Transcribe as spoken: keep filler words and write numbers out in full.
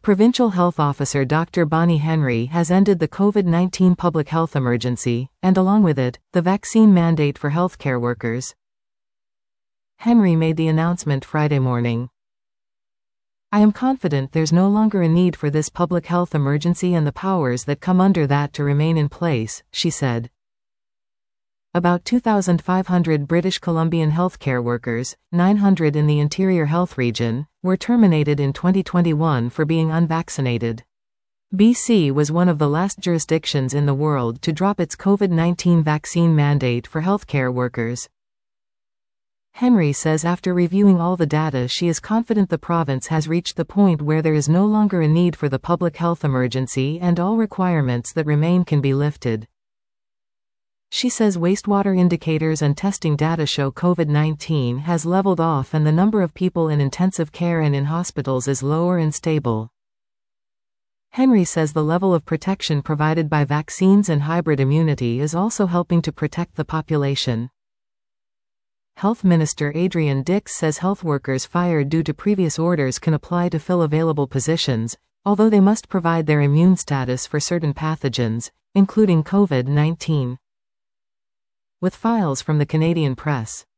Provincial Health Officer Doctor Bonnie Henry has ended the COVID nineteen public health emergency, and along with it, the vaccine mandate for healthcare workers. Henry made the announcement Friday morning. "I am confident there's no longer a need for this public health emergency and the powers that come under that to remain in place," she said. About two thousand five hundred British Columbian healthcare workers, nine hundred in the Interior Health Region, were terminated in twenty twenty-one for being unvaccinated. B C was one of the last jurisdictions in the world to drop its COVID nineteen vaccine mandate for healthcare workers. Henry says after reviewing all the data she is confident the province has reached the point where there is no longer a need for the public health emergency and all requirements that remain can be lifted. She says wastewater indicators and testing data show COVID nineteen has leveled off and the number of people in intensive care and in hospitals is lower and stable. Henry says the level of protection provided by vaccines and hybrid immunity is also helping to protect the population. Health Minister Adrian Dix says health workers fired due to previous orders can apply to fill available positions, although they must provide their immune status for certain pathogens, including COVID nineteen. With files from the Canadian Press.